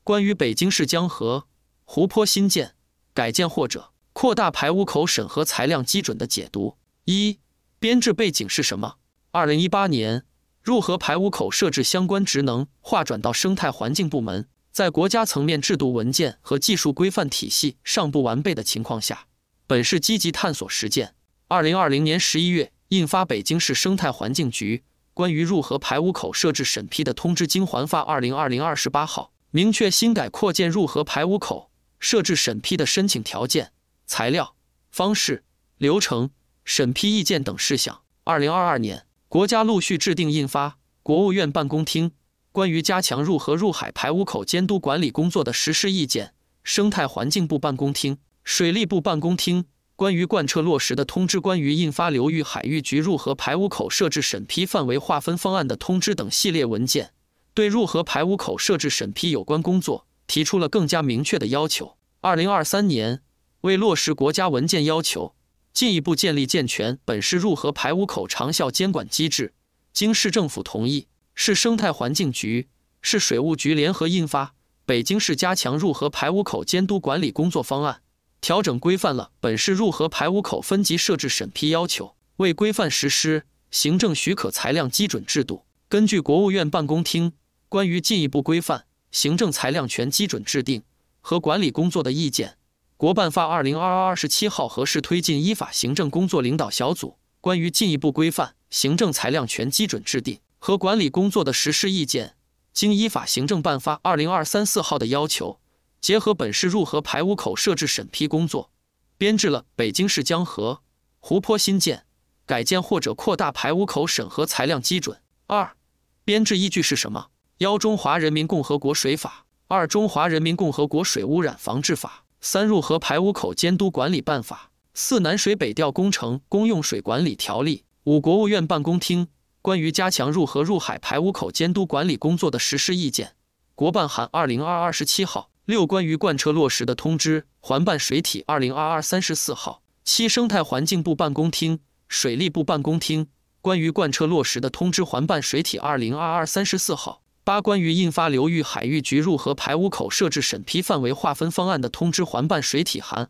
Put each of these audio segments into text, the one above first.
关于北京市江河、湖泊新建、改建或者扩大排污口审核裁量基准的解读。一、编制背景是什么？2018年，入河排污口设置相关职能划转到生态环境部门，在国家层面制度文件和技术规范体系尚不完备的情况下，本市积极探索实践。2020年11月印发北京市生态环境局关于入河排污口设置审批的通知经环发2020-28号，明确新改扩建入河排污口设置审批的申请条件、材料、方式、流程、审批意见等事项。2022年，国家陆续制定印发国务院办公厅关于加强入河入海排污口监督管理工作的实施意见，生态环境部办公厅、水利部办公厅关于贯彻落实的通知，关于印发流域海域局入河排污口设置审批范围划分方案的通知等系列文件，对入河排污口设置审批有关工作提出了更加明确的要求。2023年，为落实国家文件要求，进一步建立健全本市入河排污口长效监管机制，经市政府同意，市生态环境局、市水务局联合印发《北京市加强入河排污口监督管理工作方案》，调整规范了本市入河排污口分级设置审批要求，为规范实施行政许可裁量基准制度，根据国务院办公厅关于进一步规范行政裁量权基准制定和管理工作的意见，国办发2022-27号核示推进依法行政工作领导小组关于进一步规范行政裁量权基准制定和管理工作的实施意见，经依法行政办发2022-34号的要求，结合本市入河排污口设置审批工作，编制了北京市江河、湖泊新建、改建或者扩大排污口审核裁量基准。二、编制依据是什么？1中华人民共和国水法，2中华人民共和国水污染防治法，3入河排污口监督管理办法，4南水北调工程公用水管理条例，5国务院办公厅关于加强入河入海排污口监督管理工作的实施意见，国办函2022-17号，6关于贯彻落实的通知环办水体2022-34号，7生态环境部办公厅、水利部办公厅关于贯彻落实的通知环办水体2022-34号，8关于印发流域海域局入河排污口设置审批范围划分方案的通知环办水体函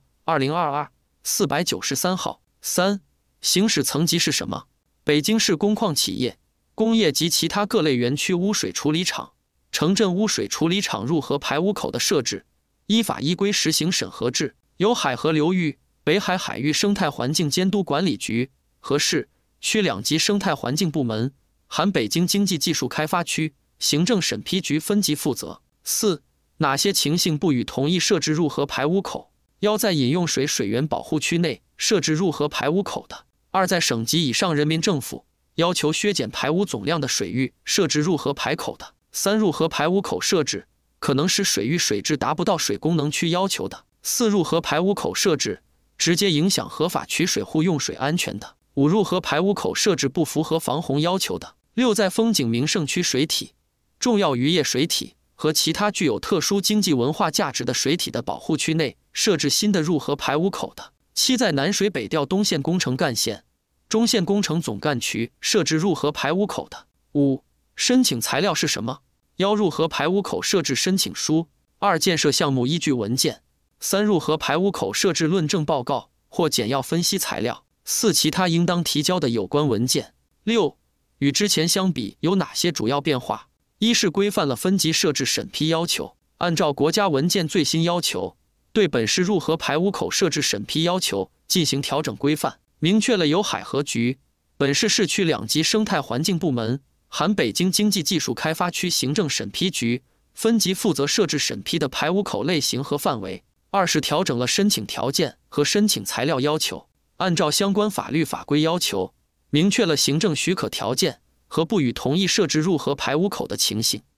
2022-493号。3行使层级是什么？北京市工矿企业、工业及其他各类园区污水处理厂、城镇污水处理厂入河排污口的设置，依法依规实行审核制，由海河流域、北海海域生态环境监督管理局和市区2级生态环境部门含北京经济技术开发区行政审批局分级负责。4哪些情形不予同意设置入河排污口？要在饮用水水源保护区内设置入河排污口的；2在省级以上人民政府要求削减排污总量的水域设置入河排口的；3入河排污口设置可能使水域水质达不到水功能区要求的；4入河排污口设置直接影响合法取水户用水安全的；5入河排污口设置不符合防洪要求的；6在风景名胜区水体、重要渔业水体和其他具有特殊经济文化价值的水体的保护区内设置新的入河排污口的；7在南水北调东线工程干线、中线工程总干区设置入河排污口的。5申请材料是什么？1入河排污口设置申请书，2建设项目依据文件，3入河排污口设置论证报告或简要分析材料，4其他应当提交的有关文件。6与之前相比有哪些主要变化？1是规范了分级设置审批要求，按照国家文件最新要求，对本市入河排污口设置审批要求进行调整规范，明确了由海河局、本市市区2级生态环境部门含北京经济技术开发区行政审批局分级负责设置审批的排污口类型和范围。2是调整了申请条件和申请材料要求，按照相关法律法规要求，明确了行政许可条件和不予同意设置入河排污口的情形。